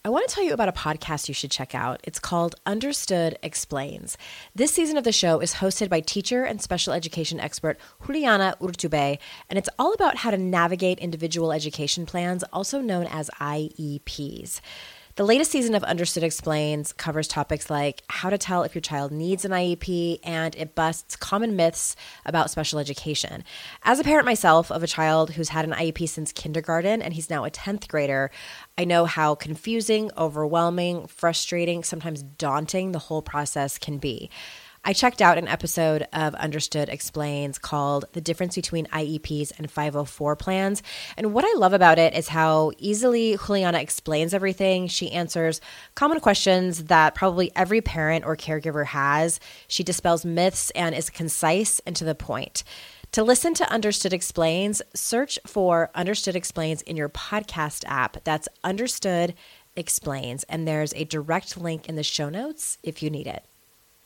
I want to tell you about a podcast you should check out. It's called Understood Explains. This season of the show is hosted by teacher and special education expert Juliana Urtubey, and it's all about how to navigate individual education plans, also known as IEPs. The latest season of Understood Explains covers topics like how to tell if your child needs an IEP, and it busts common myths about special education. As a parent myself of a child who's had an IEP since kindergarten, and he's now a 10th grader, I know how confusing, overwhelming, frustrating, sometimes daunting the whole process can be. I checked out an episode of Understood Explains called The Difference Between IEPs and 504 Plans. And what I love about it is how easily Juliana explains everything. She answers common questions that probably every parent or caregiver has. She dispels myths and is concise and to the point. To listen to Understood Explains, search for Understood Explains in your podcast app. That's Understood Explains. And there's a direct link in the show notes if you need it.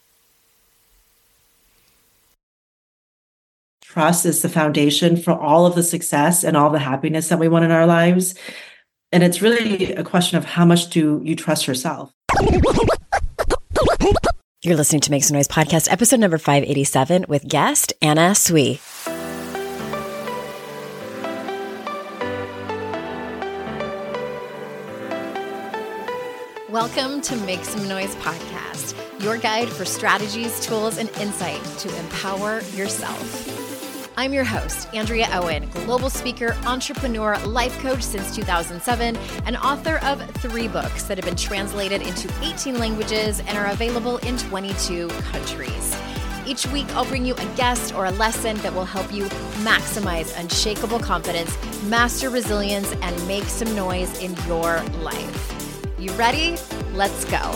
Trust is the foundation for all of the success and all the happiness that we want in our lives. And it's really a question of how much do you trust yourself? You're listening to Make Some Noise podcast, episode number 587 with guest Anna Sui. Welcome to Make Some Noise podcast, your guide for strategies, tools, and insight to empower yourself. I'm your host, Andrea Owen, global speaker, entrepreneur, life coach since 2007, and author of 3 books that have been translated into 18 languages and are available in 22 countries. Each week, I'll bring you a guest or a lesson that will help you maximize unshakable confidence, master resilience, and make some noise in your life. You ready? Let's go.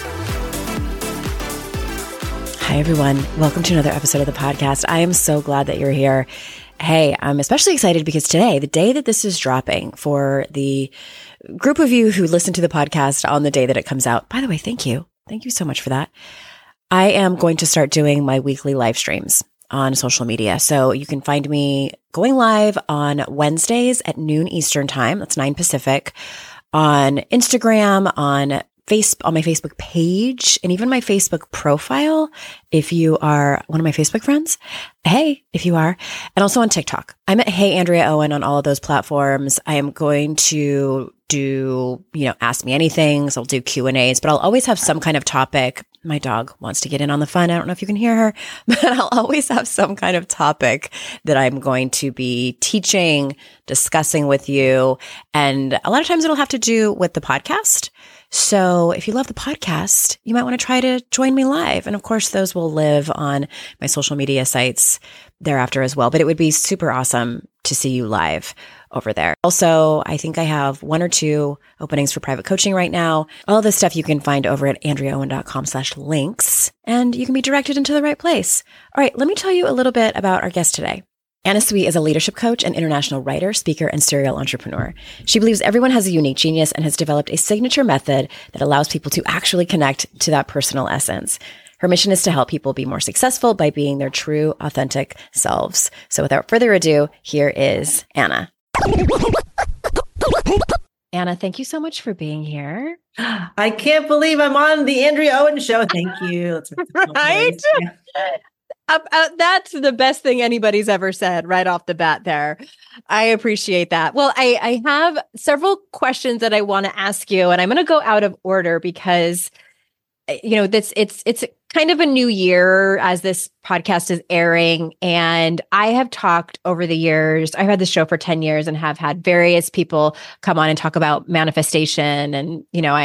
Hi, everyone. Welcome to another episode of the podcast. I am so glad that you're here. Hey, I'm especially excited because today, the day that this is dropping, for the group of you who listen to the podcast on the day that it comes out, by the way, thank you. Thank you so much for that. I am going to start doing my weekly live streams on social media. So you can find me going live on Wednesdays at noon Eastern time. That's 9 Pacific, on Instagram, on my Facebook page, and even my Facebook profile, if you are one of my Facebook friends. Hey, if you are. And also on TikTok. I'm at Hey Andrea Owen on all of those platforms. I am going to do, ask me anything. So I'll do Q&As, but I'll always have some kind of topic. My dog wants to get in on the fun. I don't know if you can hear her, but I'll always have some kind of topic that I'm going to be teaching, discussing with you. And a lot of times it'll have to do with the podcast. So if you love the podcast, you might want to try to join me live. And of course, those will live on my social media sites thereafter as well. But it would be super awesome to see you live over there. Also, I think I have 1 or 2 openings for private coaching right now. All this stuff you can find over at andreaowen.com/links, and you can be directed into the right place. All right, let me tell you a little bit about our guest today. Anna Sui is a leadership coach and international writer, speaker, and serial entrepreneur. She believes everyone has a unique genius and has developed a signature method that allows people to actually connect to that personal essence. Her mission is to help people be more successful by being their true, authentic selves. So without further ado, here is Anna. Anna, thank you so much for being here. I can't believe I'm on the Andrea Owen show. Thank you. Let's right? That's the best thing anybody's ever said right off the bat there. I appreciate that. Well, I have several questions that I want to ask you, and I'm going to go out of order because, it's kind of a new year as this podcast is airing. And I have talked over the years, I've had this show for 10 years and have had various people come on and talk about manifestation. And,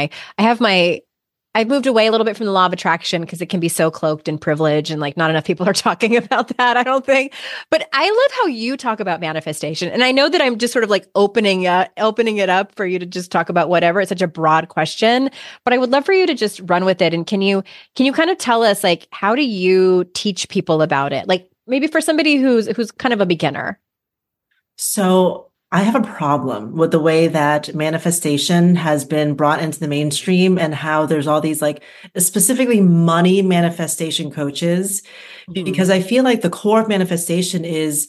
I've moved away a little bit from the law of attraction because it can be so cloaked in privilege and not enough people are talking about that, I don't think. But I love how you talk about manifestation. And I know that I'm just sort of opening it up for you to just talk about whatever. It's such a broad question, but I would love for you to just run with it. And can you kind of tell us how do you teach people about it? Maybe for somebody who's kind of a beginner. So I have a problem with the way that manifestation has been brought into the mainstream and how there's all these specifically money manifestation coaches, because I feel like the core of manifestation is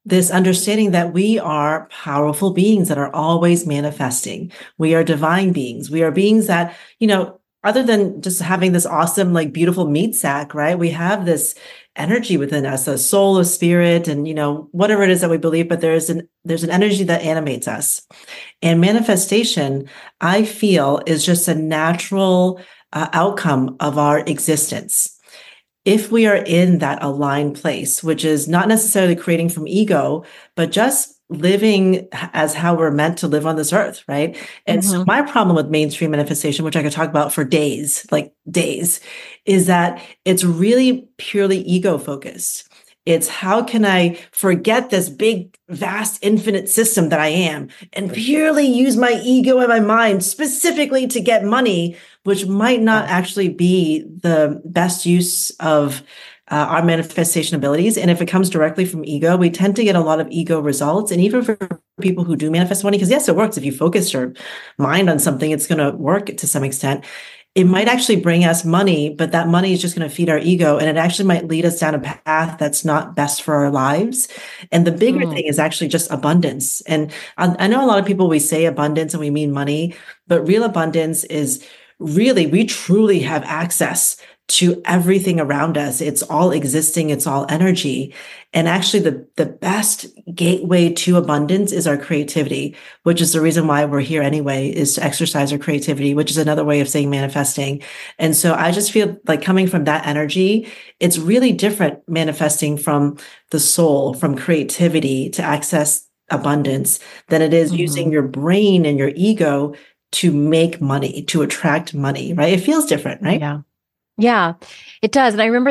this understanding that we are powerful beings that are always manifesting. We are divine beings. We are beings that, other than just having this awesome, like beautiful meat sack, right? We have this energy within us, a soul, a spirit, and, whatever it is that we believe, but there's an energy that animates us. And manifestation, I feel, is just a natural outcome of our existence. If we are in that aligned place, which is not necessarily creating from ego, but just living as how we're meant to live on this earth, right? And so my problem with mainstream manifestation, which I could talk about for days, like days, is that it's really purely ego focused. It's how can I forget this big, vast, infinite system that I am and purely use my ego and my mind specifically to get money, which might not actually be the best use of our manifestation abilities. And if it comes directly from ego, we tend to get a lot of ego results. And even for people who do manifest money, because yes, it works. If you focus your mind on something, it's going to work to some extent. It might actually bring us money, but that money is just going to feed our ego. And it actually might lead us down a path that's not best for our lives. And the bigger thing is actually just abundance. And I know a lot of people, we say abundance and we mean money, but real abundance is really, we truly have access to everything around us. It's all existing. It's all energy. And actually the best gateway to abundance is our creativity, which is the reason why we're here anyway, is to exercise our creativity, which is another way of saying manifesting. And so I just feel like coming from that energy, it's really different manifesting from the soul, from creativity to access abundance than it is using your brain and your ego to make money, to attract money, right? It feels different, right? Yeah. Yeah, it does. And I remember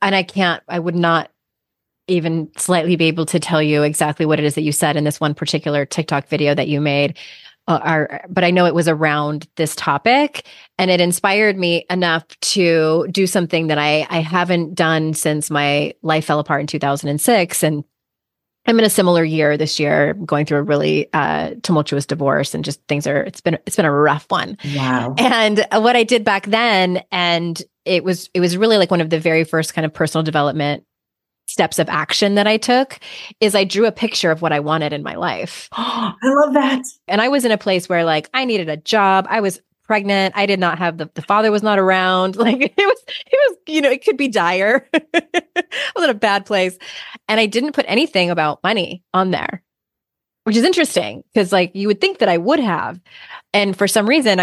I would not even slightly be able to tell you exactly what it is that you said in this one particular TikTok video that you made. But I know it was around this topic, and it inspired me enough to do something that I haven't done since my life fell apart in 2006. And I'm in a similar year this year, going through a really tumultuous divorce, and just it's been a rough one. Wow. And what I did back then, and it was really like one of the very first kind of personal development steps of action that I took, is I drew a picture of what I wanted in my life. I love that. And I was in a place where like I needed a job. I was pregnant. I did not have the father was not around. Like it was, it could be dire. I was in a bad place. And I didn't put anything about money on there, which is interesting because like you would think that I would have. And for some reason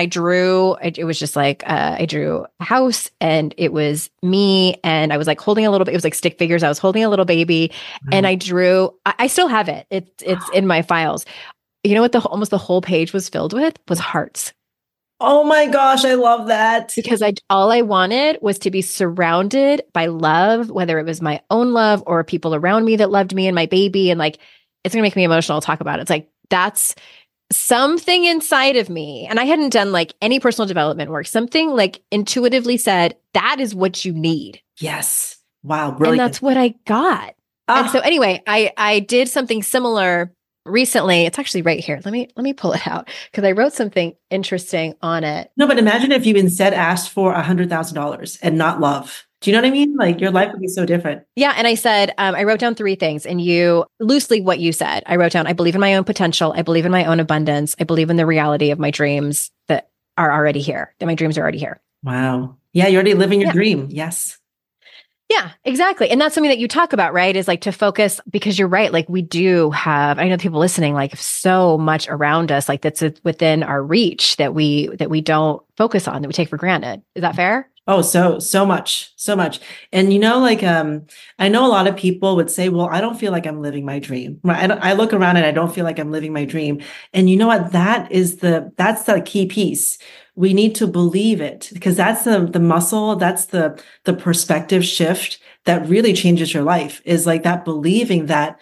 it was just like, I drew a house and it was me, and I was like holding it was like stick figures. I was holding a little baby and I still have it. It's in my files. You know what almost the whole page was filled with was hearts. Oh my gosh, I love that. Because all I wanted was to be surrounded by love, whether it was my own love or people around me that loved me and my baby. And like, it's going to make me emotional to talk about it. It's like, that's something inside of me. And I hadn't done like any personal development work. Something like intuitively said, that is what you need. Yes. Wow. Brilliant. And that's what I got. And so anyway, I did something similar recently. It's actually right here. Let me pull it out because I wrote something interesting on it. No, but imagine if you instead asked for $100,000 and not love. Do you know what I mean? Like your life would be so different. Yeah. And I said, I wrote down 3 things, and loosely what you said, I wrote down, I believe in my own potential. I believe in my own abundance. I believe in the reality of my dreams that are already here, that my dreams are already here. Wow. Yeah. You're already living your dream. Yes. Yeah, exactly. And that's something that you talk about, right? Is like to focus, because you're right. Like we do have, I know people listening, like so much around us, like that's within our reach that we don't focus on, that we take for granted. Is that fair? Oh, so much. And I know a lot of people would say, well, I don't feel like I'm living my dream. Right? I look around and I don't feel like I'm living my dream. And you know what? That's the key piece. We need to believe it, because that's the muscle. That's the perspective shift that really changes your life, is like that believing that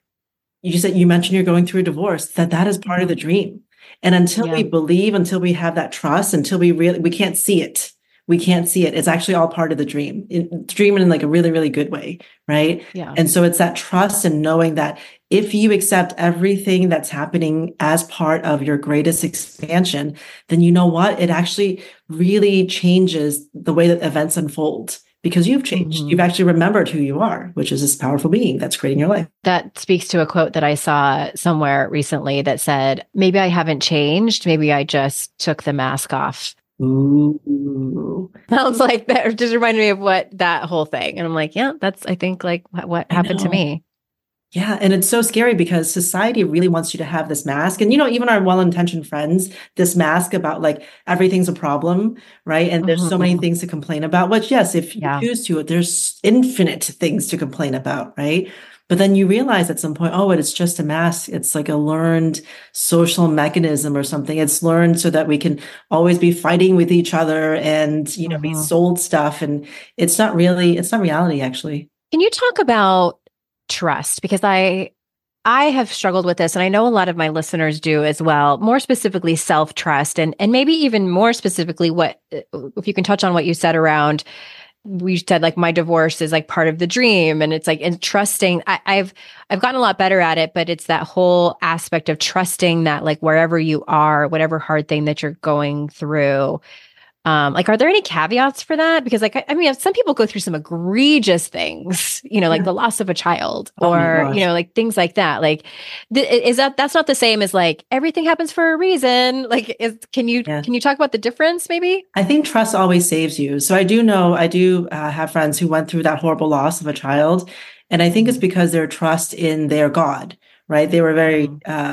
you mentioned you're going through a divorce, that is part of the dream. And until we believe, until we have that trust, until we can't see it. We can't see it. It's actually all part of the dream, dreaming in like a really, really good way. Right. Yeah. And so it's that trust and knowing that if you accept everything that's happening as part of your greatest expansion, then you know what? It actually really changes the way that events unfold. because you've changed. You've actually remembered who you are, which is this powerful being that's creating your life. That speaks to a quote that I saw somewhere recently that said, maybe I haven't changed. Maybe I just took the mask off. Ooh. Sounds like that just reminded me of what that whole thing. And I'm like, yeah, that's, I think, like what happened to me. Yeah. And it's so scary because society really wants you to have this mask. And, even our well-intentioned friends, this mask about like everything's a problem, right? And there's so many things to complain about, which, yes, if you choose to, there's infinite things to complain about, right? But then you realize at some point, oh, it's just a mask. It's like a learned social mechanism or something. It's learned so that we can always be fighting with each other and, be sold stuff. And it's not reality, actually. Can you talk about trust? Because I have struggled with this, and I know a lot of my listeners do as well, more specifically self-trust, and maybe even more specifically if you can touch on what you said around, we said like my divorce is like part of the dream, and it's like, and trusting, I've gotten a lot better at it, but it's that whole aspect of trusting that like wherever you are, whatever hard thing that you're going through, like, are there any caveats for that? Because like, I mean, some people go through some egregious things, like the loss of a child or, like things like that. Like, that's not the same as like, everything happens for a reason. Like, can you talk about the difference maybe? I think trust always saves you. So I do have friends who went through that horrible loss of a child. And I think it's because their trust in their God, right? They were very,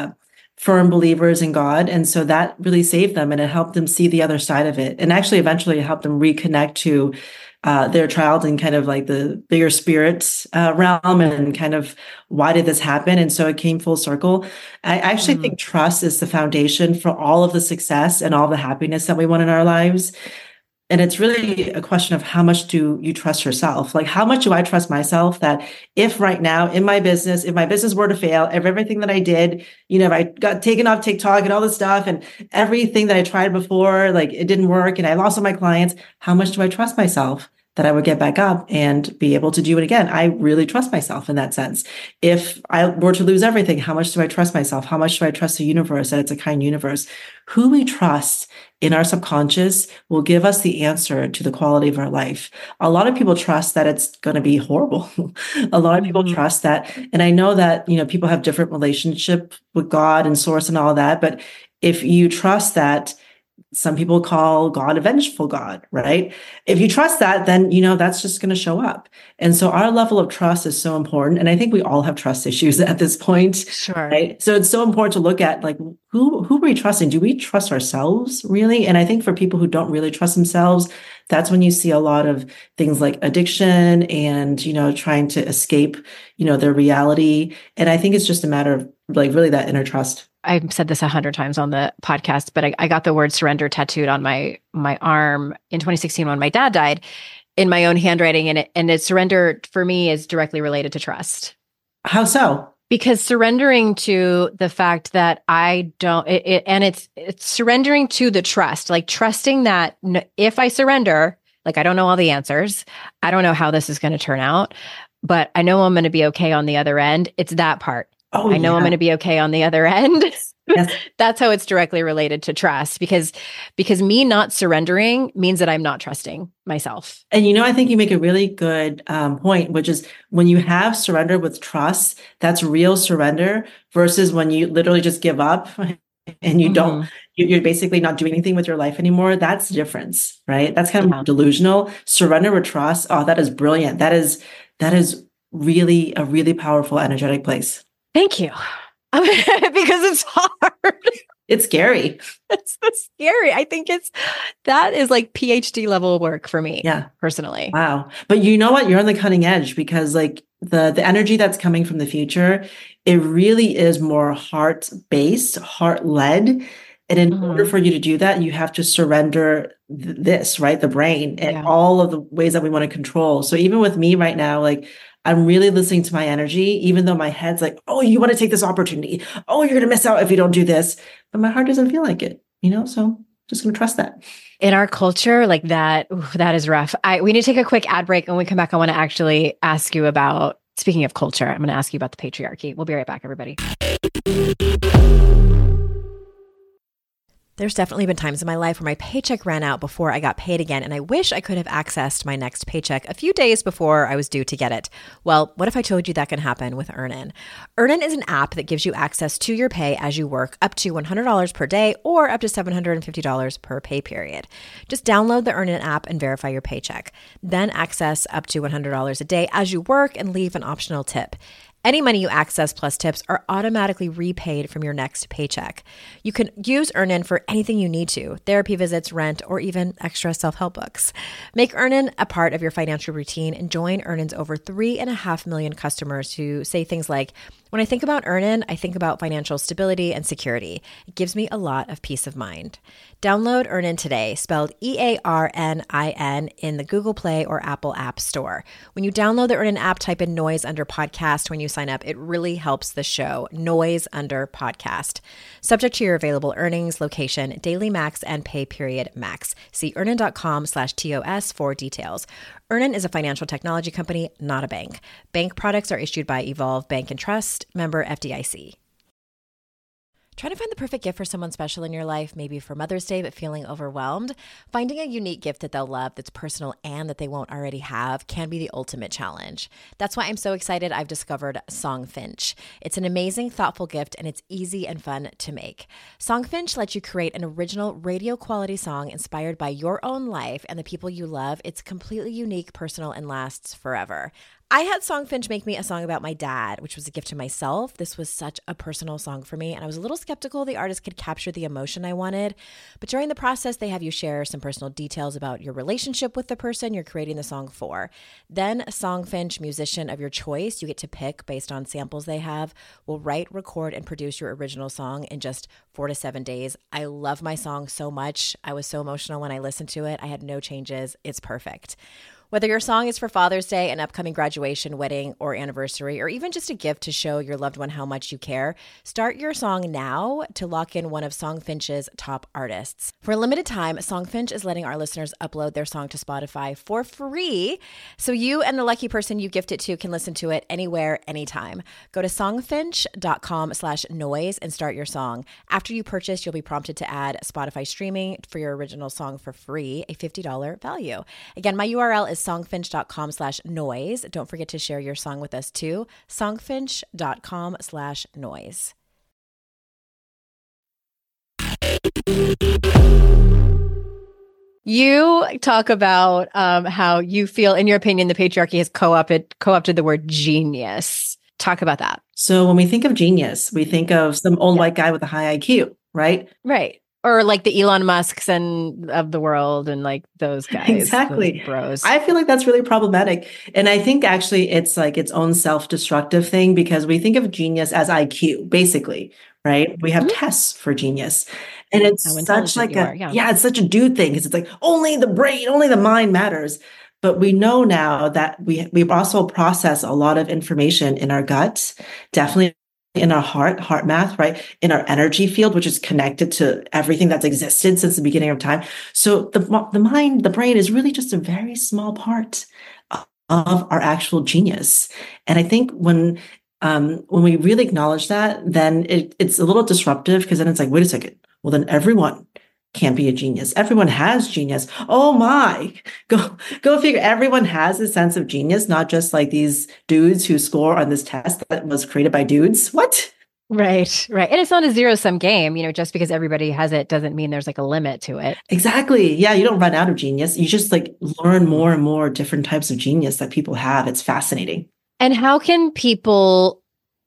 firm believers in God. And so that really saved them, and it helped them see the other side of it. And actually, eventually it helped them reconnect to their child and kind of like the bigger spirit realm and kind of why did this happen? And so it came full circle. I actually think trust is the foundation for all of the success and all the happiness that we want in our lives. And it's really a question of how much do you trust yourself? Like, how much do I trust myself that if right now in my business, if my business were to fail, if everything that I did, if I got taken off TikTok and all this stuff and everything that I tried before, like it didn't work and I lost all my clients, how much do I trust myself that I would get back up and be able to do it again? I really trust myself in that sense. If I were to lose everything, how much do I trust myself? How much do I trust the universe, that it's a kind universe? Who we trust in our subconscious will give us the answer to the quality of our life. A lot of people trust that it's going to be horrible. A lot of people trust that. And I know that, people have different relationship with God and source and all that. But if you trust that, some people call God a vengeful God, right? If you trust that, then, that's just going to show up. And so our level of trust is so important. And I think we all have trust issues at this point. Sure. Right? So it's so important to look at like, who are we trusting? Do we trust ourselves really? And I think for people who don't really trust themselves, that's when you see a lot of things like addiction and, trying to escape, their reality. And I think it's just a matter of like really that inner trust. I've said this 100 times on the podcast, but I got the word surrender tattooed on my arm in 2016 when my dad died, in my own handwriting. And it surrender for me is directly related to trust. How so? Because surrendering to the fact that I don't, it's surrendering to the trust, like trusting that if I surrender, like I don't know all the answers, I don't know how this is going to turn out, but I know I'm going to be okay on the other end. It's that part. Oh, I know I'm going to be okay on the other end. Yes. That's how it's directly related to trust, because me not surrendering means that I'm not trusting myself. And, I think you make a really good point, which is when you have surrender with trust, that's real surrender versus when you literally just give up and you don't, you're basically not doing anything with your life anymore. That's the difference, right? That's kind of delusional. Surrender with trust. Oh, that is brilliant. That is really a really powerful energetic place. Thank you. Because it's hard. It's scary. It's scary. I think that is like PhD level work for me. Yeah. Personally. Wow. But you know what? You're on the cutting edge because like the energy that's coming from the future, it really is more heart-based, heart-led. And in order for you to do that, you have to surrender this, right? The brain and all of the ways that we want to control. So even with me right now, like I'm really listening to my energy, even though my head's like, oh, you want to take this opportunity. Oh, you're going to miss out if you don't do this. But my heart doesn't feel like it, so just going to trust that. In our culture, like that is rough. We need to take a quick ad break. And when we come back, I want to actually ask you about, speaking of culture, I'm going to ask you about the patriarchy. We'll be right back, everybody. There's definitely been times in my life where my paycheck ran out before I got paid again, and I wish I could have accessed my next paycheck a few days before I was due to get it. Well, what if I told you that can happen with Earnin? Earnin is an app that gives you access to your pay as you work up to $100 per day or up to $750 per pay period. Just download the Earnin app and verify your paycheck. Then access up to $100 a day as you work and leave an optional tip. Any money you access plus tips are automatically repaid from your next paycheck. You can use Earnin for anything you need to, therapy visits, rent, or even extra self-help books. Make Earnin a part of your financial routine and join Earnin's over 3.5 million customers who say things like, when I think about Earnin, I think about financial stability and security. It gives me a lot of peace of mind. Download Earnin today, spelled EARNIN, in the Google Play or Apple App Store. When you download the Earnin app, type in Noise under podcast when you sign up. It really helps the show. Noise under podcast. Subject to your available earnings, location, daily max, and pay period max. See earnin.com/TOS for details. Earnin is a financial technology company, not a bank. Bank products are issued by Evolve Bank and Trust, member FDIC. Trying to find the perfect gift for someone special in your life, maybe for Mother's Day, but feeling overwhelmed? Finding a unique gift that they'll love, that's personal and that they won't already have, can be the ultimate challenge. That's why I'm so excited I've discovered Songfinch. It's an amazing, thoughtful gift, and it's easy and fun to make. Songfinch lets you create an original radio quality song inspired by your own life and the people you love. It's completely unique, personal, and lasts forever. I had Songfinch make me a song about my dad, which was a gift to myself. This was such a personal song for me, and I was a little skeptical the artist could capture the emotion I wanted. But during the process, they have you share some personal details about your relationship with the person you're creating the song for. Then a Songfinch musician of your choice, you get to pick based on samples they have, will write, record, and produce your original song in just 4 to 7 days. I love my song so much. I was so emotional when I listened to it. I had no changes. It's perfect. Whether your song is for Father's Day, an upcoming graduation, wedding, or anniversary, or even just a gift to show your loved one how much you care, start your song now to lock in one of Songfinch's top artists. For a limited time, Songfinch is letting our listeners upload their song to Spotify for free, so you and the lucky person you gift it to can listen to it anywhere, anytime. Go to songfinch.com/noise and start your song. After you purchase, you'll be prompted to add Spotify streaming for your original song for free, a $50 value. Again, my URL is songfinch.com/noise. Don't forget to share your song with us too. Songfinch.com/noise. You talk about how you feel, in your opinion, the patriarchy has co-opted the word genius. Talk about that. So when we think of genius, we think of some old white guy with a high IQ, right? Right. Or like the Elon Musks and of the world and like those guys. Exactly. Those bros. I feel like that's really problematic. And I think actually it's like its own self-destructive thing because we think of genius as IQ, basically, right? We have tests for genius. And it's such like it's such a dude thing because it's like only the brain, only the mind matters. But we know now that we also process a lot of information in our gut, definitely in our heart math, right? In our energy field, which is connected to everything that's existed since the beginning of time. So the mind, the brain is really just a very small part of our actual genius. And I think when we really acknowledge that, then it's a little disruptive because then it's like, wait a second. Well, then everyone can't be a genius. Everyone has genius. Oh my, go figure. Everyone has a sense of genius, not just like these dudes who score on this test that was created by dudes. What? Right. And it's not a zero-sum game. Just because everybody has it doesn't mean there's like a limit to it. Exactly. Yeah. You don't run out of genius. You just like learn more and more different types of genius that people have. It's fascinating. And how can people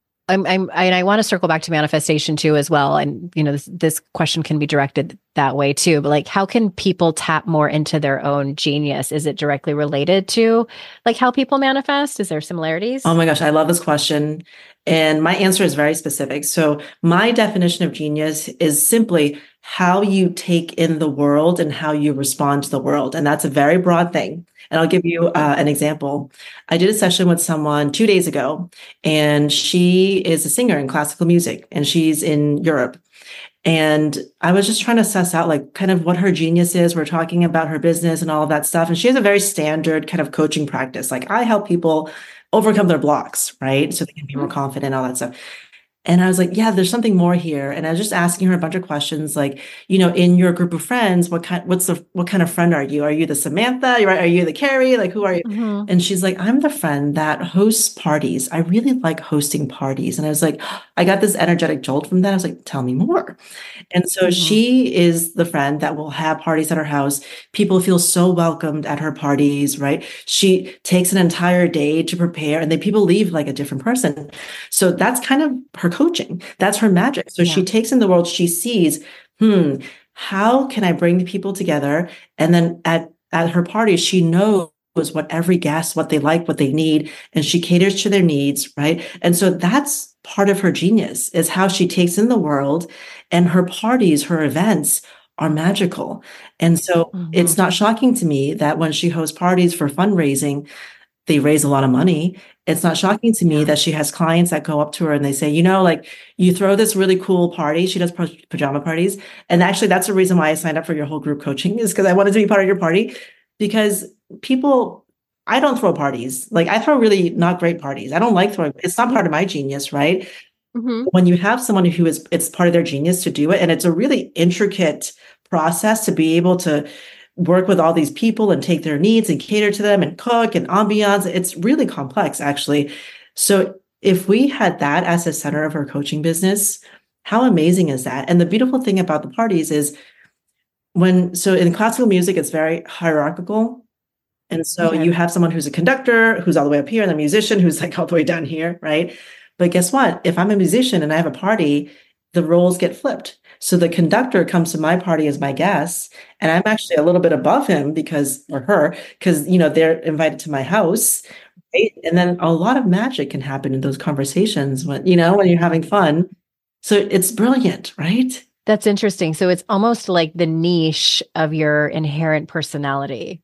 I want to circle back to manifestation too, as well. And, this question can be directed that way too, but like, how can people tap more into their own genius? Is it directly related to like how people manifest? Is there similarities? Oh my gosh, I love this question. And my answer is very specific. So my definition of genius is simply how you take in the world and how you respond to the world. And that's a very broad thing. And I'll give you an example. I did a session with someone 2 days ago, and she is a singer in classical music, and she's in Europe. And I was just trying to suss out like kind of what her genius is. We're talking about her business and all of that stuff. And she has a very standard kind of coaching practice. Like I help people overcome their blocks, right? So they can be more confident, all that stuff. And I was like, yeah, there's something more here. And I was just asking her a bunch of questions, like, in your group of friends, what kind of friend are you? Are you the Samantha? Right? Are you the Carrie? Like, who are you? Hmm. And she's like, I'm the friend that hosts parties. I really like hosting parties. And I was like, I got this energetic jolt from that. I was like, tell me more. And so Hmm. she is the friend that will have parties at her house. People feel so welcomed at her parties, right? She takes an entire day to prepare, and then people leave like a different person. So that's kind of her coaching. That's her magic. So she Yeah. takes in the world, she sees, hmm, how can I bring the people together? And then at her parties, she knows what every guest, what they like, what they need, and she caters to their needs, right? And so that's part of her genius is how she takes in the world, and her parties, her events are magical. And so Hmm. it's not shocking to me that when she hosts parties for fundraising, they raise a lot of money. It's not shocking to me Yeah. that she has clients that go up to her and they say, like, you throw this really cool party. She does pajama parties. And actually, that's the reason why I signed up for your whole group coaching, is because I wanted to be part of your party. Because people, I don't throw parties. Like, I throw really not great parties. I don't like throwing, it's not part of my genius, right? Hmm. When you have someone who it's part of their genius to do it, and it's a really intricate process to be able to work with all these people and take their needs and cater to them and cook and ambiance. It's really complex, actually. So if we had that as the center of our coaching business, how amazing is that? And the beautiful thing about the parties is so in classical music, it's very hierarchical. And so Okay. you have someone who's a conductor, who's all the way up here, and a musician who's like all the way down here, right? But guess what? If I'm a musician and I have a party, the roles get flipped. So the conductor comes to my party as my guest, and I'm actually a little bit above him or her, because they're invited to my house, right? And then a lot of magic can happen in those conversations when you're having fun. So it's brilliant, right? That's interesting. So it's almost like the niche of your inherent personality.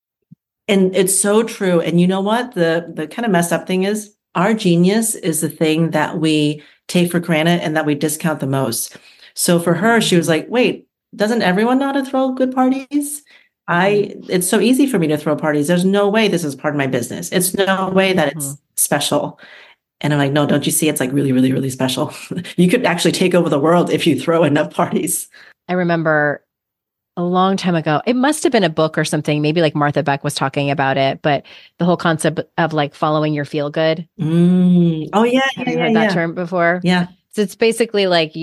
And it's so true. And you know what? The kind of messed up thing is our genius is the thing that we take for granted and that we discount the most. So for her, she was Hmm. like, wait, doesn't everyone know how to throw good parties? It's so easy for me to throw parties. There's no way this is part of my business. It's no way that Hmm. it's special. And I'm like, no, don't you see? It's like really, really, really special. You could actually take over the world if you throw enough parties. I remember a long time ago, it must have been a book or something. Maybe like Martha Beck was talking about it, but the whole concept of like following your feel good. Oh, yeah, Have yeah, you yeah, heard that yeah. term before? Yeah. So it's basically like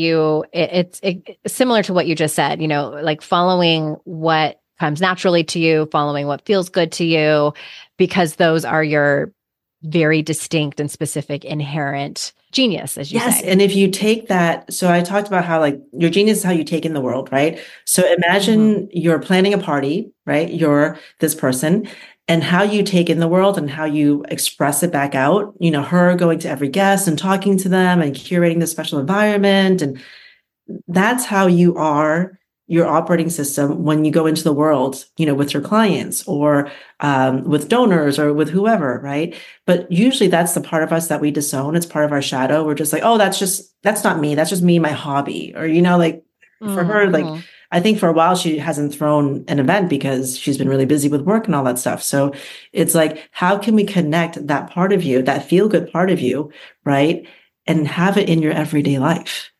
it's similar to what you just said, like following what comes naturally to you, following what feels good to you, because those are your very distinct and specific inherent genius, as you Yes. say. And if you take that, so I talked about how like your genius is how you take in the world, right? So Hmm. imagine you're planning a party, right? You're this person, and how you take in the world and how you express it back out, her going to every guest and talking to them and curating the special environment. And that's how you are your operating system when you go into the world, with your clients or with donors or with whoever, right? But usually that's the part of us that we disown. It's part of our shadow. We're just like, oh, that's not me. That's just me, my hobby. Or, like for her, like, Hmm. I think for a while she hasn't thrown an event because she's been really busy with work and all that stuff. So it's like, how can we connect that part of you, that feel good part of you, right? And have it in your everyday life.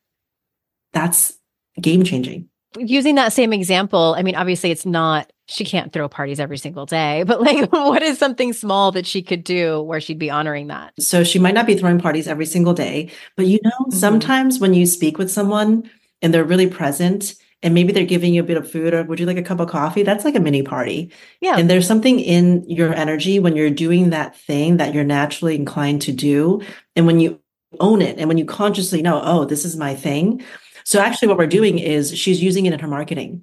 That's game changing. Using that same example, I mean, obviously she can't throw parties every single day, but like, what is something small that she could do where she'd be honoring that? So she might not be throwing parties every single day, but Hmm. sometimes when you speak with someone and they're really present and maybe they're giving you a bit of food or would you like a cup of coffee? That's like a mini party. Yeah. And there's something in your energy when you're doing that thing that you're naturally inclined to do. And when you own it and when you consciously know, oh, this is my thing. So actually what we're doing is she's using it in her marketing.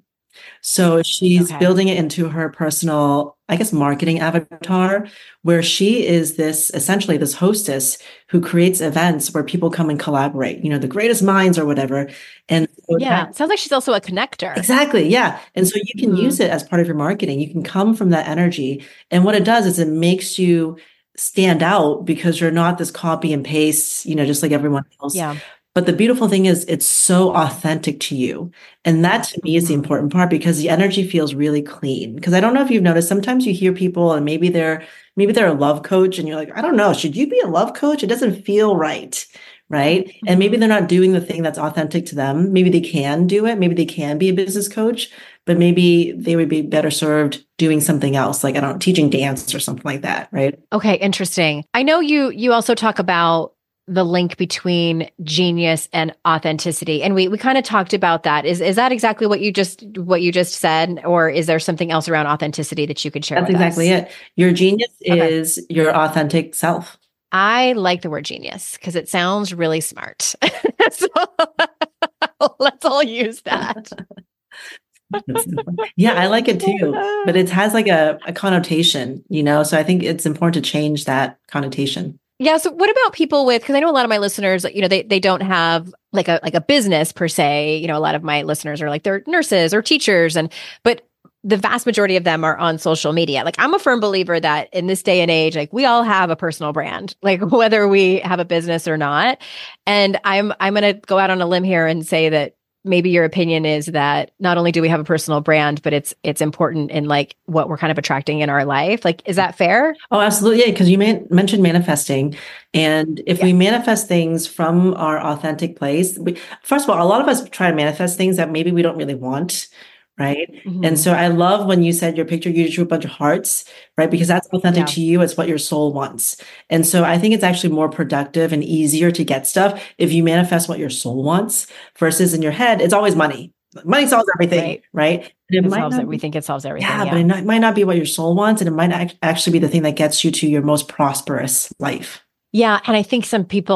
So she's Okay. building it into her personal, I guess, marketing avatar, where she is essentially this hostess who creates events where people come and collaborate, the greatest minds or whatever. And so Yeah. Sounds like she's also a connector. exactly, yeah. And so you can Hmm. use it as part of your marketing. You can come from that energy. And what it does is it makes you stand out because you're not this copy and paste, just like everyone else. Yeah. But the beautiful thing is it's so authentic to you. And that to me is the Hmm. important part because the energy feels really clean. Because I don't know if you've noticed, sometimes you hear people and maybe they're a love coach and you're like, I don't know, should you be a love coach? It doesn't feel right. right? And maybe they're not doing the thing that's authentic to them. Maybe they can do it. Maybe they can be a business coach, but maybe they would be better served doing something else, like, I don't know, teaching dance or something like that, right? Okay, interesting. I know you also talk about the link between genius and authenticity. And we kind of talked about that. Is that exactly what you just said? Or is there something else around authenticity that you could share That's with exactly us? it. Your genius is your authentic self. I like the word genius because it sounds really smart. So let's all use that. Yeah, I like it too, but it has like a connotation, so I think it's important to change that connotation. Yeah. So what about people with, because I know a lot of my listeners, they don't have like a business per se. A lot of my listeners are like they're nurses or teachers, but the vast majority of them are on social media. Like, I'm a firm believer that in this day and age, like, we all have a personal brand, like whether we have a business or not. And I'm going to go out on a limb here and say that maybe your opinion is that not only do we have a personal brand, but it's important in like what we're kind of attracting in our life. Like, is that fair? Oh, absolutely. Yeah, because you mentioned manifesting. And if we manifest things from our authentic place, first of all, a lot of us try to manifest things that maybe we don't really want. Right. Mm-hmm. And so I love when you said your picture, you drew a bunch of hearts, right? Because that's authentic to you. It's what your soul wants. And so I think it's actually more productive and easier to get stuff if you manifest what your soul wants versus in your head, it's always money. Money solves everything, right? We think it solves everything. Yeah, but it might not be what your soul wants. And it might actually be the thing that gets you to your most prosperous life. Yeah. And I think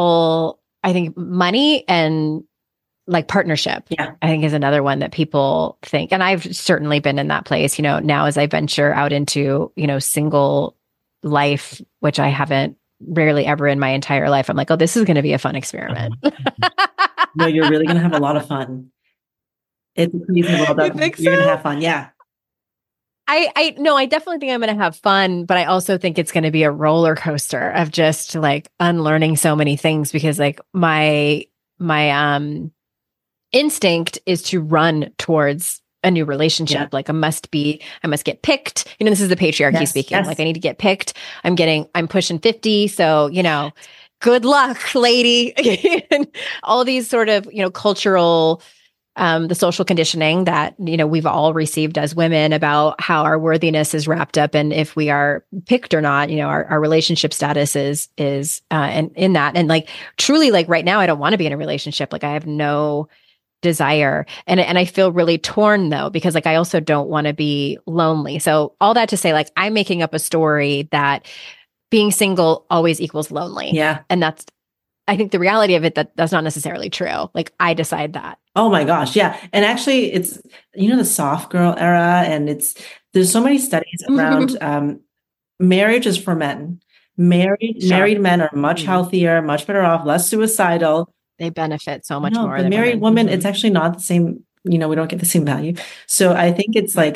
money and like partnership, I think is another one that people think. And I've certainly been in that place, now as I venture out into, single life, which I haven't rarely ever in my entire life. I'm like, oh, this is going to be a fun experiment. No, you're really going to have a lot of fun. It's a crazy world. You're going to have fun. Yeah. I definitely think I'm going to have fun, but I also think it's going to be a roller coaster of just like unlearning so many things because like my instinct is to run towards a new relationship. Yeah. Like I must get picked. This is the patriarchy speaking. Yes. Like I need to get picked. I'm pushing 50. So, good luck, lady. And all these sort of, cultural, the social conditioning that, we've all received as women about how our worthiness is wrapped up and if we are picked or not, our relationship status is and in that. And like, truly, like right now, I don't want to be in a relationship. Like I have no desire. And I feel really torn though, because like, I also don't want to be lonely. So all that to say, like, I'm making up a story that being single always equals lonely. Yeah. And I think the reality of it, that's not necessarily true. Like I decide that. Oh my gosh. Yeah. And actually it's, the soft girl era and there's so many studies around, marriage is for men. Married men are much healthier, much better off, less suicidal. They benefit so much more than married women. It's actually not the same. We don't get the same value. So I think it's like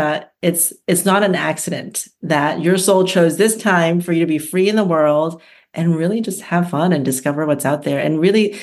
it's not an accident that your soul chose this time for you to be free in the world and really just have fun and discover what's out there. And really,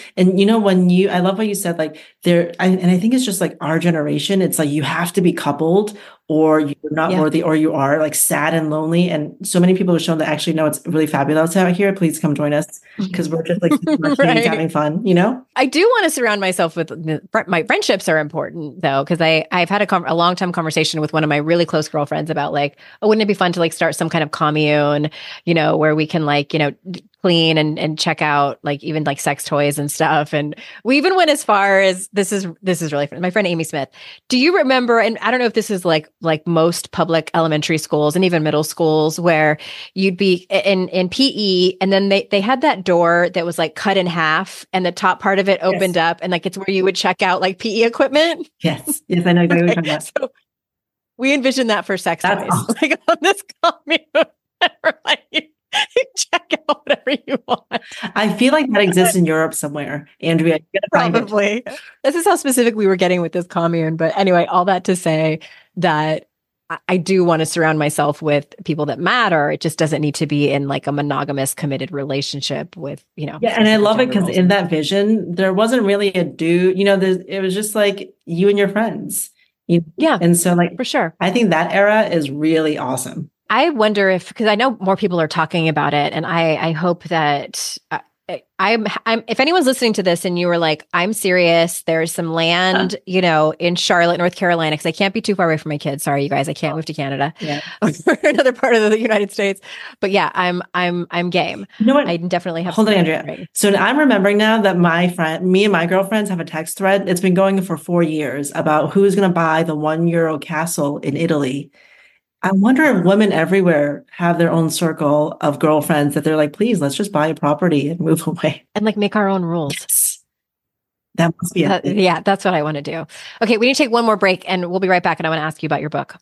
I love what you said, like I think it's just like our generation, it's like you have to be coupled or you're not worthy or you are like sad and lonely. And so many people have shown that actually, no, it's really fabulous out here. Please come join us because we're just like right. having fun, I do want to surround myself with my friendships are important though. Cause I've had a long time conversation with one of my really close girlfriends about like, oh, wouldn't it be fun to like start some kind of commune, where we can like, clean and check out like even like sex toys and stuff. And we even went as far as this is really fun. My friend Amy Smith. Do you remember? And I don't know if this is like most public elementary schools and even middle schools where you'd be in PE and then they had that door that was like cut in half and the top part of it opened up and like it's where you would check out like PE equipment. Yes, I know exactly what you're talking about. So we envisioned that for sex toys, awesome. Like on this commune, like you check out whatever you want. I feel like that exists in Europe somewhere, Andrea. Probably. This is how specific we were getting with this commune. But anyway, all that to say that I do want to surround myself with people that matter. It just doesn't need to be in like a monogamous, committed relationship with, Yeah, and I love it because in that vision, there wasn't really a dude. It was just like you and your friends. Yeah, and so like for sure, I think that era is really awesome. I wonder because I know more people are talking about it and I hope that if anyone's listening to this and you were like, I'm serious, there's some land, in Charlotte, North Carolina, because I can't be too far away from my kids. Sorry, you guys, I can't move to Canada or another part of the United States. But yeah, I'm game. You know what? I definitely have. Hold on, Andrea. So I'm remembering now that me and my girlfriends have a text thread. It's been going for 4 years about who's going to buy the €1 castle in Italy. I wonder if women everywhere have their own circle of girlfriends that they're like, please, let's just buy a property and move away. And like make our own rules. Yes. That must be it. Yeah, that's what I want to do. Okay, we need to take one more break and we'll be right back. And I want to ask you about your book.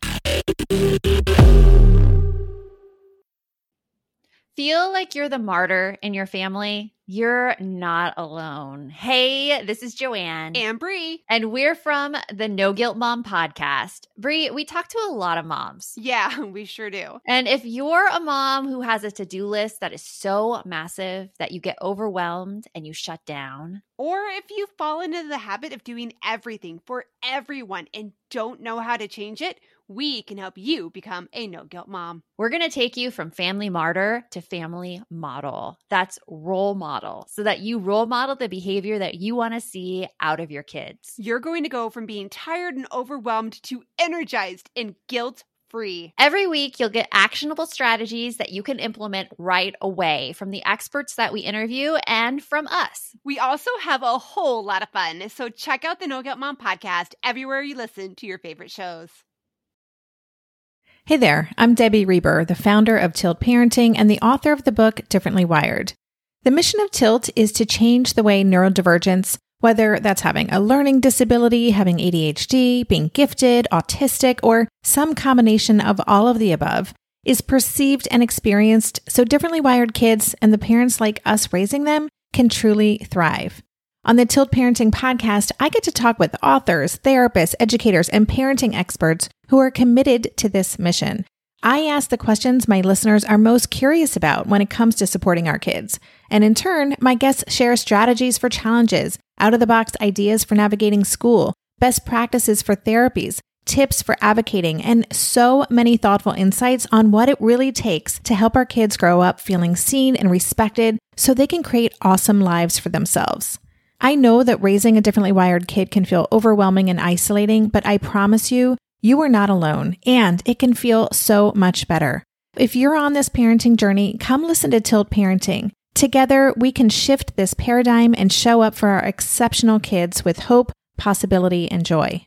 Feel like you're the martyr in your family? You're not alone. Hey, this is Joanne. And Bree. And we're from the No Guilt Mom podcast. Bree, we talk to a lot of moms. Yeah, we sure do. And if you're a mom who has a to-do list that is so massive that you get overwhelmed and you shut down, or if you fall into the habit of doing everything for everyone and don't know how to change it, we can help you become a no guilt mom. We're going to take you from family martyr to family model. That's role model, so that you role model the behavior that you want to see out of your kids. You're going to go from being tired and overwhelmed to energized and guilt-free. Every week, you'll get actionable strategies that you can implement right away from the experts that we interview and from us. We also have a whole lot of fun, so check out the No Guilt Mom podcast everywhere you listen to your favorite shows. Hey there, I'm Debbie Reber, the founder of Tilt Parenting and the author of the book Differently Wired. The mission of Tilt is to change the way neurodivergence, whether that's having a learning disability, having ADHD, being gifted, autistic, or some combination of all of the above, is perceived and experienced so differently wired kids and the parents like us raising them can truly thrive. On the Tilt Parenting podcast, I get to talk with authors, therapists, educators, and parenting experts who are committed to this mission. I ask the questions my listeners are most curious about when it comes to supporting our kids. And in turn, my guests share strategies for challenges, out-of-the-box ideas for navigating school, best practices for therapies, tips for advocating, and so many thoughtful insights on what it really takes to help our kids grow up feeling seen and respected so they can create awesome lives for themselves. I know that raising a differently wired kid can feel overwhelming and isolating, but I promise you, you are not alone, and it can feel so much better. If you're on this parenting journey, come listen to Tilt Parenting. Together, we can shift this paradigm and show up for our exceptional kids with hope, possibility, and joy.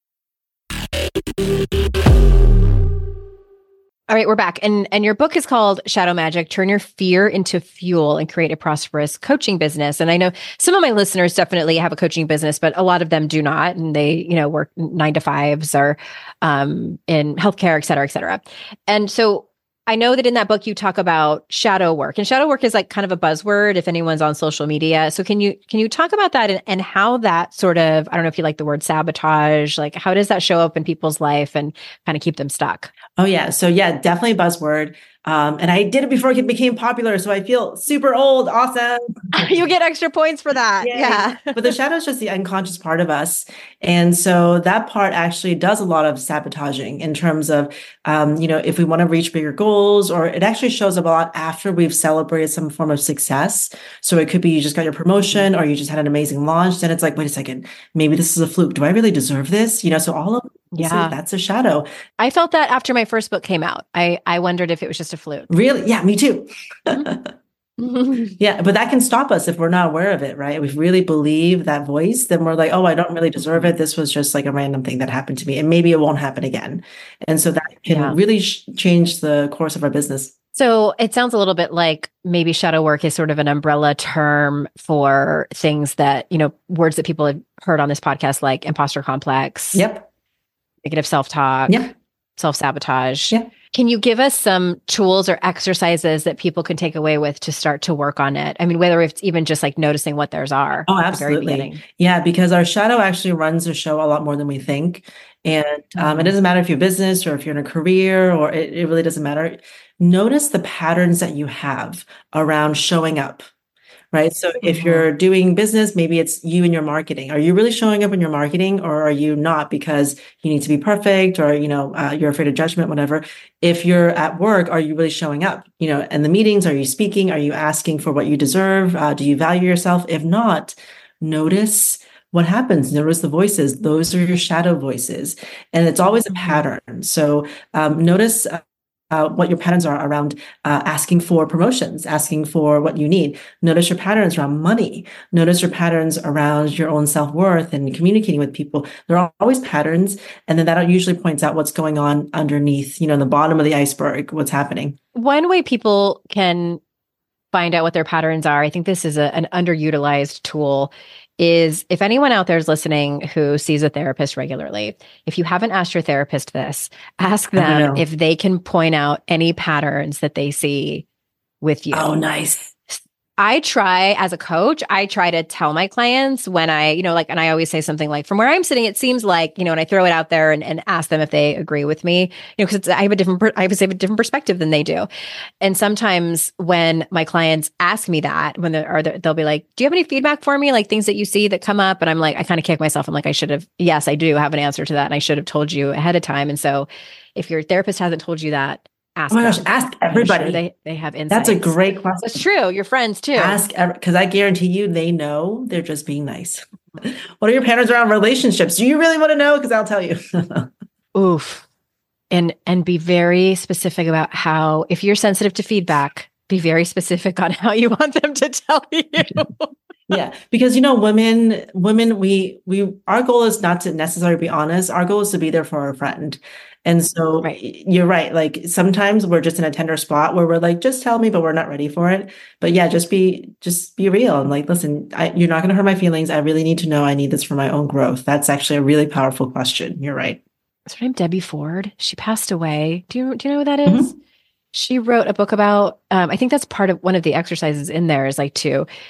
All right, we're back. And your book is called Shadow Magic, Turn Your Fear into Fuel and Create a Prosperous Coaching Business. And I know some of my listeners definitely have a coaching business, but a lot of them do not. And they, work 9 to 5s or in healthcare, et cetera, et cetera. And so I know that in that book, you talk about shadow work, and shadow work is like kind of a buzzword if anyone's on social media. So can you talk about that and how that sort of, I don't know if you like the word sabotage, like how does that show up in people's life and kind of keep them stuck? Oh yeah. So yeah, definitely a buzzword. And I did it before it became popular. So I feel super old. Awesome. You get extra points for that. Yay. Yeah. But the shadow is just the unconscious part of us. And so that part actually does a lot of sabotaging in terms of, if we want to reach bigger goals, or it actually shows up a lot after we've celebrated some form of success. So it could be you just got your promotion or you just had an amazing launch. Then it's like, wait a second, maybe this is a fluke. Do I really deserve this? So all of that's a shadow. I felt that after my first book came out. I wondered if it was just a fluke. Really? Yeah, me too. Yeah, but that can stop us if we're not aware of it, right? If we really believe that voice, then we're like, oh, I don't really deserve it. This was just like a random thing that happened to me, and maybe it won't happen again. And so that can really change the course of our business. So it sounds a little bit like maybe shadow work is sort of an umbrella term for things that, words that people have heard on this podcast, like imposter complex. Yep. Negative self-talk. Yeah. Self-sabotage. Yeah. Can you give us some tools or exercises that people can take away with to start to work on it? I mean, whether it's even just like noticing what theirs are. Oh, absolutely. Yeah, because our shadow actually runs the show a lot more than we think. And it doesn't matter if you're a business or if you're in a career, or it really doesn't matter. Notice the patterns that you have around showing up, right? So if you're doing business, maybe it's you and your marketing. Are you really showing up in your marketing, or are you not because you need to be perfect, or, you're afraid of judgment, whatever? If you're at work, are you really showing up? In the meetings, are you speaking? Are you asking for what you deserve? Do you value yourself? If not, notice what happens. Notice the voices. Those are your shadow voices. And it's always a pattern. So notice what your patterns are around asking for promotions, asking for what you need. Notice your patterns around money. Notice your patterns around your own self-worth and communicating with people. There are always patterns. And then that usually points out what's going on underneath, in the bottom of the iceberg, what's happening. One way people can find out what their patterns are, I think this is an underutilized tool, is if anyone out there is listening who sees a therapist regularly, if you haven't asked your therapist this, ask them if they can point out any patterns that they see with you. Oh, nice. I try as a coach, I try to tell my clients when I, and I always say something like, from where I'm sitting, it seems like, and I throw it out there and ask them if they agree with me, because I have a different perspective than they do. And sometimes when my clients ask me that, when they'll be like, do you have any feedback for me? Like things that you see that come up? And I'm like, I kind of kick myself. I'm like, yes, I do have an answer to that. And I should have told you ahead of time. And so if your therapist hasn't told you that, ask oh my them. gosh, ask everybody. Sure they have insights. That's a great question. That's true. Your friends too. Ask, because I guarantee you they know. They're just being nice. What are your patterns around relationships? Do you really want to know? Because I'll tell you. Oof. And be very specific about how, if you're sensitive to feedback, be very specific on how you want them to tell you. Yeah, because women, our goal is not to necessarily be honest. Our goal is to be there for our friend. And so You're right. Like sometimes we're just in a tender spot where we're like, just tell me, but we're not ready for it. But yeah, just be real. And like, listen, you're not going to hurt my feelings. I really need to know. I need this for my own growth. That's actually a really powerful question. You're right. Is her name Debbie Ford? She passed away. Do you know who that is? Mm-hmm. She wrote a book about, I think that's part of one of the exercises in there is like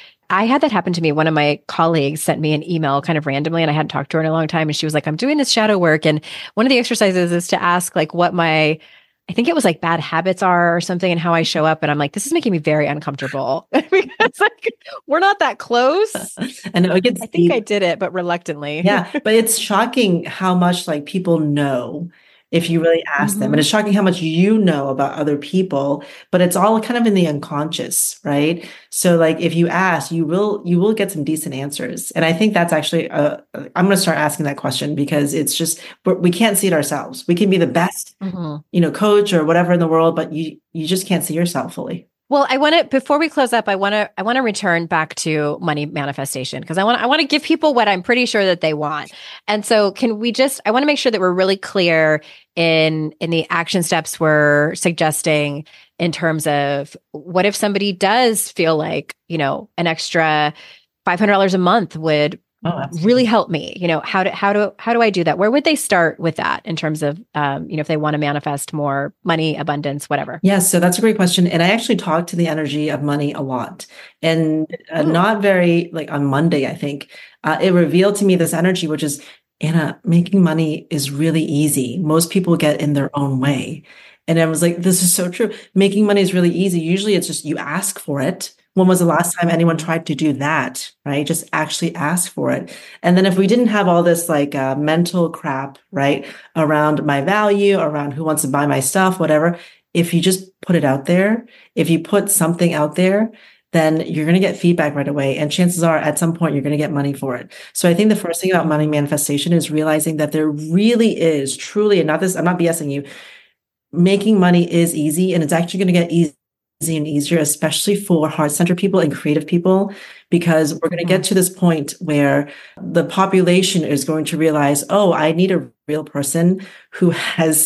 I had that happen to me. One of my colleagues sent me an email kind of randomly, and I hadn't talked to her in a long time. And she was like, I'm doing this shadow work. And one of the exercises is to ask like what I think it was like bad habits are or something, and how I show up. And I'm like, this is making me very uncomfortable because like we're not that close. And I think I did it, but reluctantly. Yeah. But it's shocking how much like people know if you really ask them. And it's shocking how much you know about other people, but it's all kind of in the unconscious, right? So like if you ask, you will get some decent answers. And I think that's actually, I'm going to start asking that question, because it's just, we can't see it ourselves. We can be the best, coach or whatever in the world, but you just can't see yourself fully. Well, before we close up, I want to return back to money manifestation, because I want to give people what I'm pretty sure that they want. And so I want to make sure that we're really clear in the action steps we're suggesting in terms of what if somebody does feel like, an extra $500 a month would really help me. How do I do that? Where would they start with that in terms of, if they want to manifest more money, abundance, whatever? Yes. So that's a great question. And I actually talk to the energy of money a lot, and not very like on Monday, I think it revealed to me this energy, which is, Anna, making money is really easy. Most people get in their own way. And I was like, this is so true. Making money is really easy. Usually it's just you ask for it. When was the last time anyone tried to do that, right? Just actually ask for it. And then if we didn't have all this like mental crap, right, around my value, around who wants to buy my stuff, whatever, if you just put it out there, if you put something out there, then you're going to get feedback right away. And chances are at some point you're going to get money for it. So I think the first thing about money manifestation is realizing that there really is truly, and I'm not BSing you, making money is easy, and it's actually going to get easy and easier, especially for heart-centered people and creative people, because we're going to get to this point where the population is going to realize, oh, I need a real person who has,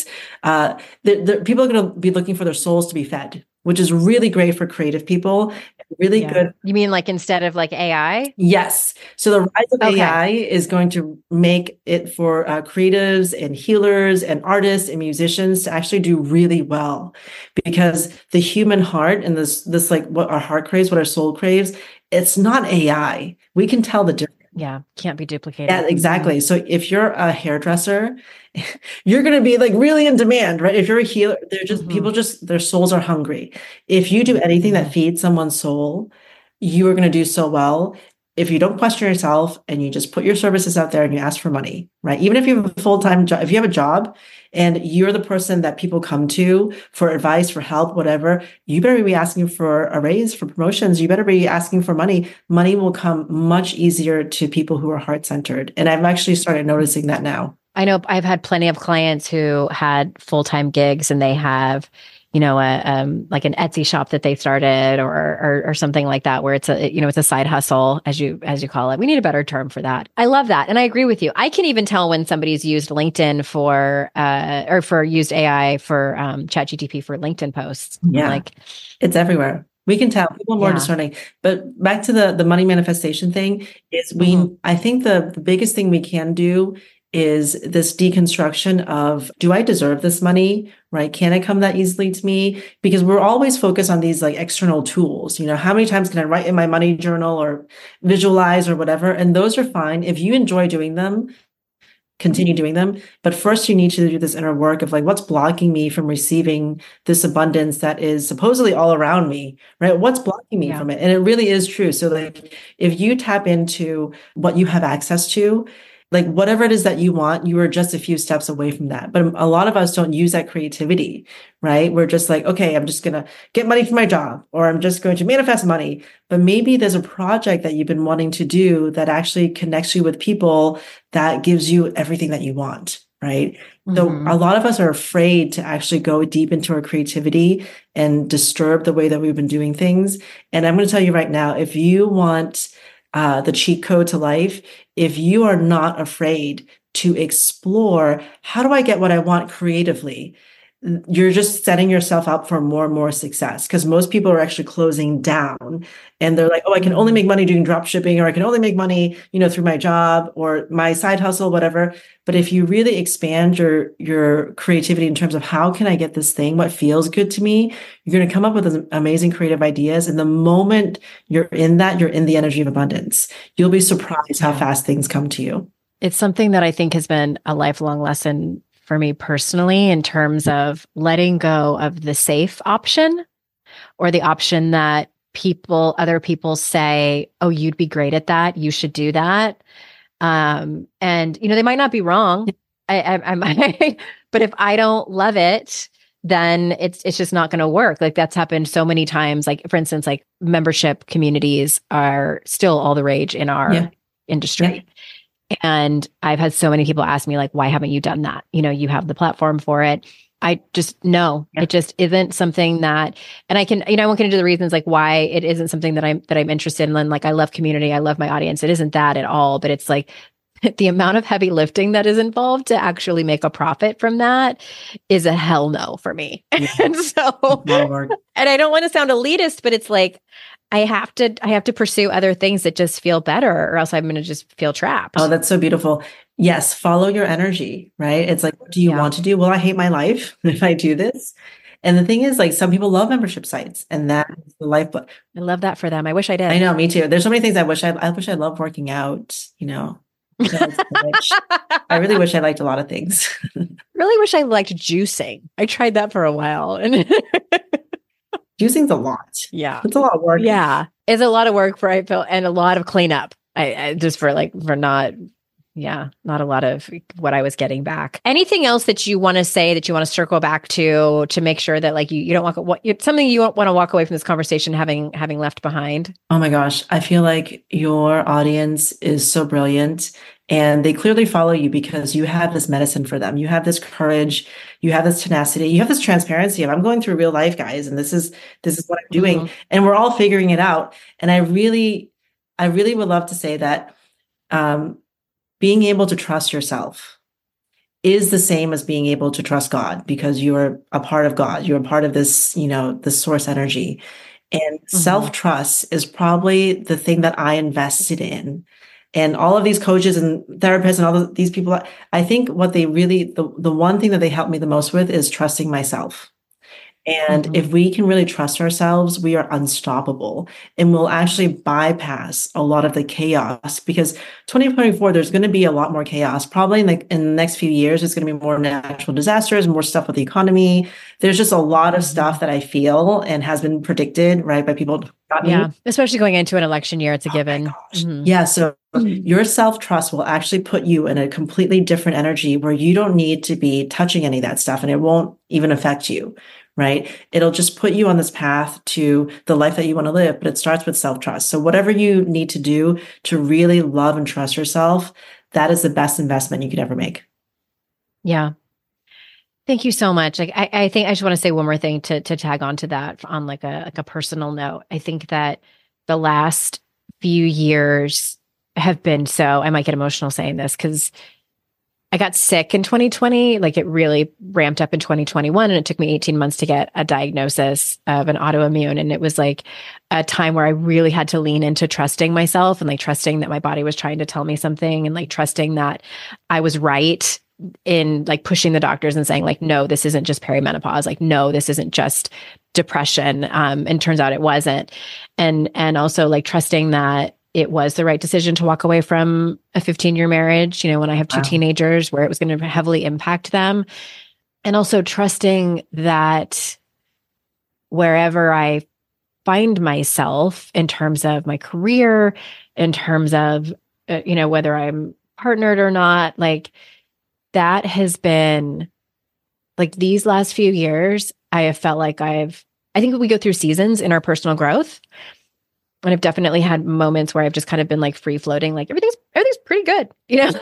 people are going to be looking for their souls to be fed, which is really great for creative people. Really good. You mean like instead of like AI? Yes. So the rise of AI is going to make it for creatives and healers and artists and musicians to actually do really well, because the human heart and this like what our heart craves, what our soul craves, it's not AI. We can tell the difference. Yeah, can't be duplicated. Yeah, exactly. So if you're a hairdresser, you're going to be like really in demand, right? If you're a healer, they're just people their souls are hungry. If you do anything that feeds someone's soul, you are going to do so well if you don't question yourself and you just put your services out there and you ask for money, right? Even if you have a full-time job, if you have a job and you're the person that people come to for advice, for help, whatever, you better be asking for a raise, for promotions. You better be asking for money. Money will come much easier to people who are heart-centered. And I've actually started noticing that now. I know I've had plenty of clients who had full-time gigs and they have, like an Etsy shop that they started or something like that, where it's it's a side hustle, as you call it. We need a better term for that. I love that. And I agree with you. I can even tell when somebody's used LinkedIn or used AI for ChatGPT for LinkedIn posts. Yeah. Like it's everywhere. We can tell people are more discerning. But back to the money manifestation thing is I think the biggest thing we can do is this deconstruction of, do I deserve this money, right? Can it come that easily to me? Because we're always focused on these like external tools. How many times can I write in my money journal or visualize or whatever? And those are fine. If you enjoy doing them, continue doing them. But first you need to do this inner work of like, what's blocking me from receiving this abundance that is supposedly all around me, right? What's blocking me from it? And it really is true. So like, if you tap into what you have access to, like whatever it is that you want, you are just a few steps away from that. But a lot of us don't use that creativity, right? We're just like, okay, I'm just going to get money from my job, or I'm just going to manifest money. But maybe there's a project that you've been wanting to do that actually connects you with people that gives you everything that you want, right? So a lot of us are afraid to actually go deep into our creativity and disturb the way that we've been doing things. And I'm going to tell you right now, if you want the cheat code to life, if you are not afraid to explore, how do I get what I want creatively? You're just setting yourself up for more and more success, because most people are actually closing down and they're like, oh, I can only make money doing drop shipping, or I can only make money, through my job or my side hustle, whatever. But if you really expand your creativity in terms of how can I get this thing, what feels good to me, you're going to come up with amazing creative ideas. And the moment you're in that, you're in the energy of abundance. You'll be surprised how fast things come to you. It's something that I think has been a lifelong lesson for me personally, in terms of letting go of the safe option, or the option that other people say, oh, you'd be great at that, you should do that. And they might not be wrong. But if I don't love it, then it's just not going to work. Like that's happened so many times. Like for instance, like membership communities are still all the rage in our industry. Yeah. And I've had so many people ask me like, why haven't you done that? You have the platform for it. I just, no, it just isn't something that, and I won't get into the reasons like why it isn't something that I'm interested in. Like I love community. I love my audience. It isn't that at all, but it's like the amount of heavy lifting that is involved to actually make a profit from that is a hell no for me. Yeah. And so, and I don't want to sound elitist, but it's like, I have to pursue other things that just feel better, or else I'm going to just feel trapped. Oh, that's so beautiful. Yes. Follow your energy, right? It's like, what do you want to do? Well, I hate my life if I do this. And the thing is, like, some people love membership sites, and that is the lifeblood. I love that for them. I wish I did. I know, me too. There's so many things I wish I loved working out, I really wish I liked a lot of things. Really wish I liked juicing. I tried that for a while, and juicing's a lot. Yeah. It's a lot of work. Yeah. It's a lot of work and a lot of cleanup. I just not a lot of what I was getting back. Anything else that you want to say, that you want to circle back to make sure that like you don't something you want to walk away from this conversation having left behind? Oh my gosh. I feel like your audience is so brilliant, and they clearly follow you because you have this medicine for them. You have this courage, you have this tenacity, you have this transparency of, I'm going through real life, guys, and this is what I'm doing. And we're all figuring it out. And I really would love to say that, being able to trust yourself is the same as being able to trust God, because you're a part of God. You're a part of this, this source energy. And self-trust is probably the thing that I invested in. And all of these coaches and therapists and all these people, I think what they really, the one thing that they helped me the most with is trusting myself. And if we can really trust ourselves, we are unstoppable and we'll actually bypass a lot of the chaos, because 2024, there's going to be a lot more chaos. Probably in the next few years, it's going to be more natural disasters, more stuff with the economy. There's just a lot of stuff that I feel and has been predicted, right, by people. Yeah, especially going into an election year, it's a given. Yeah, so your self-trust will actually put you in a completely different energy where you don't need to be touching any of that stuff and it won't even affect you, right? It'll just put you on this path to the life that you want to live, but it starts with self-trust. So whatever you need to do to really love and trust yourself, that is the best investment you could ever make. Yeah. Thank you so much. Like, I think I just want to say one more thing to tag on to that on like a personal note. I think that the last few years have been so, I might get emotional saying this because I got sick in 2020. Like, it really ramped up in 2021, and it took me 18 months to get a diagnosis of an autoimmune. And it was like a time where I really had to lean into trusting myself and like trusting that my body was trying to tell me something, and like trusting that I was right in like pushing the doctors and saying like, no, this isn't just perimenopause. Like, no, this isn't just depression. And turns out it wasn't. And also like trusting that it was the right decision to walk away from a 15-year marriage, you know, when I have two teenagers, where it was going to heavily impact them. And also trusting that wherever I find myself in terms of my career, in terms of, you know, whether I'm partnered or not, like, that has been like these last few years, I have felt like I think we go through seasons in our personal growth. And I've definitely had moments where I've just kind of been like free floating, like everything's pretty good, you know?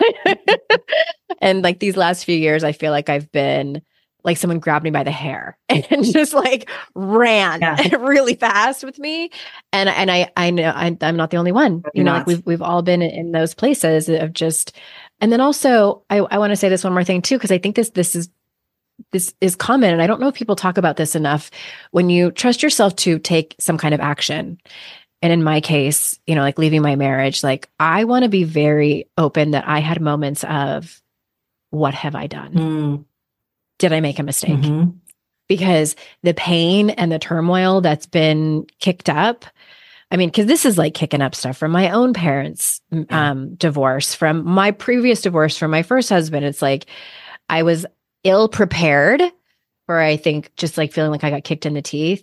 And like these last few years, I feel like I've been like someone grabbed me by the hair and just like ran really fast with me. And I know I'm not the only one, you know, like we've all been in those places of just. And then also, I want to say this one more thing too, because I think this is common. And I don't know if people talk about this enough. When you trust yourself to take some kind of action, and in my case, you know, like leaving my marriage, like I want to be very open that I had moments of, what have I done? Did I make a mistake? Because the pain and the turmoil that's been kicked up, I mean, because this is like kicking up stuff from my own parents' divorce, from my previous divorce, from my first husband. It's like I was ill prepared for, I think, just like feeling like I got kicked in the teeth.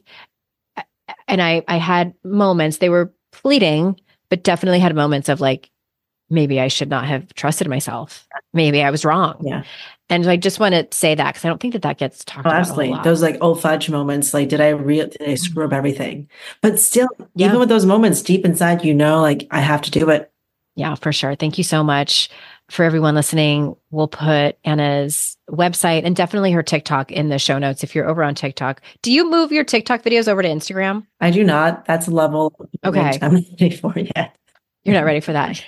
And I had moments, they were fleeting, but definitely had moments of like, maybe I should not have trusted myself. Maybe I was wrong. Yeah. And I just want to say that because I don't think that gets talked about a lot. Those like, oh fudge moments, like, did I screw up everything? But still, even with those moments deep inside, you know, like, I have to do it. Yeah, for sure. Thank you so much. For everyone listening, we'll put Anna's website and definitely her TikTok in the show notes if you're over on TikTok. Do you move your TikTok videos over to Instagram? I do not. That's a level I'm not ready for yet. You're not ready for that.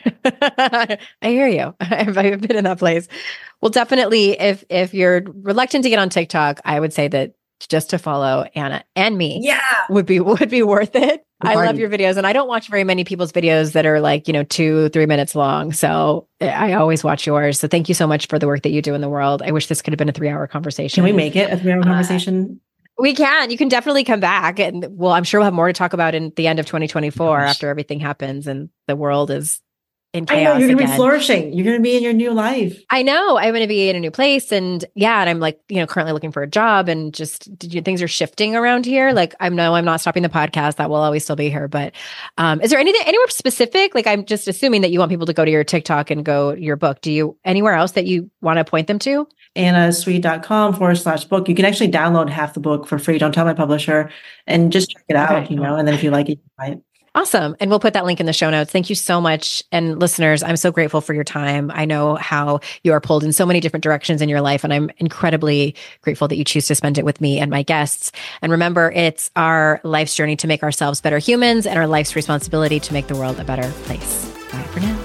I hear you. I've been in that place. Well, definitely, if you're reluctant to get on TikTok, I would say that just to follow Anna and me would be worth it. I love your videos, and I don't watch very many people's videos that are like, you know, 2-3 minutes long. So I always watch yours. So thank you so much for the work that you do in the world. I wish this could have been a 3-hour conversation. Can we make it a 3-hour conversation? We can. You can definitely come back. And well, I'm sure we'll have more to talk about in the end of 2024 after everything happens and the world is in chaos. I know, you're going to be flourishing. You're going to be in your new life. I know. I'm going to be in a new place. And and I'm like, you know, currently looking for a job, and just things are shifting around here. Like, I'm not stopping the podcast. That will always still be here. But is there anywhere specific? Like, I'm just assuming that you want people to go to your TikTok and go your book. Do you anywhere else that you want to point them to? AnnaSweet.com/book. You can actually download half the book for free. Don't tell my publisher, and just check it out, you know, and then if you like it, you buy it. Awesome. And we'll put that link in the show notes. Thank you so much. And listeners, I'm so grateful for your time. I know how you are pulled in so many different directions in your life, and I'm incredibly grateful that you choose to spend it with me and my guests. And remember, it's our life's journey to make ourselves better humans and our life's responsibility to make the world a better place. Bye for now.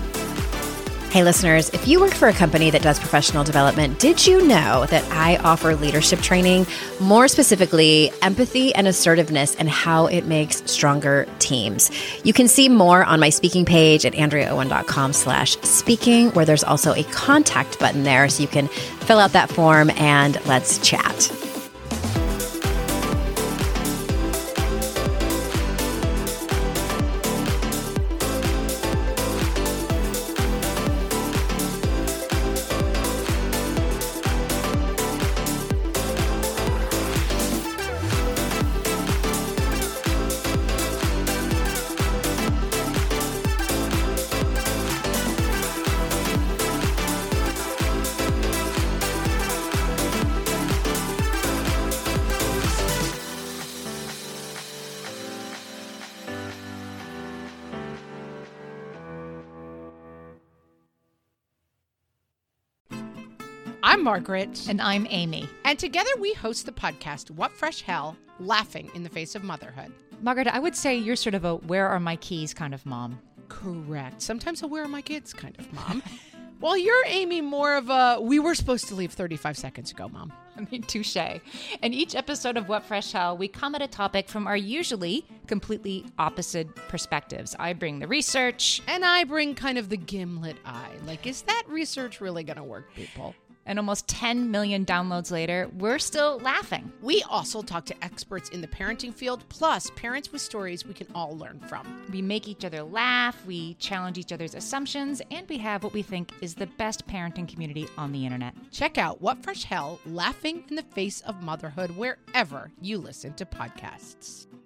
Hey listeners, if you work for a company that does professional development, did you know that I offer leadership training, more specifically empathy and assertiveness, and how it makes stronger teams? You can see more on my speaking page at AndreaOwen.com/speaking, where there's also a contact button there so you can fill out that form and let's chat. I'm Margaret. And I'm Amy. And together we host the podcast, What Fresh Hell? Laughing in the Face of Motherhood. Margaret, I would say you're sort of a where are my keys kind of mom. Correct. Sometimes a where are my kids kind of mom. Well, you're, Amy, more of a we were supposed to leave 35 seconds ago, mom. I mean, touche. In each episode of What Fresh Hell, we come at a topic from our usually completely opposite perspectives. I bring the research. And I bring kind of the gimlet eye. Like, is that research really going to work, people? And almost 10 million downloads later, we're still laughing. We also talk to experts in the parenting field, plus parents with stories we can all learn from. We make each other laugh, we challenge each other's assumptions, and we have what we think is the best parenting community on the internet. Check out What Fresh Hell? Laughing in the Face of Motherhood wherever you listen to podcasts.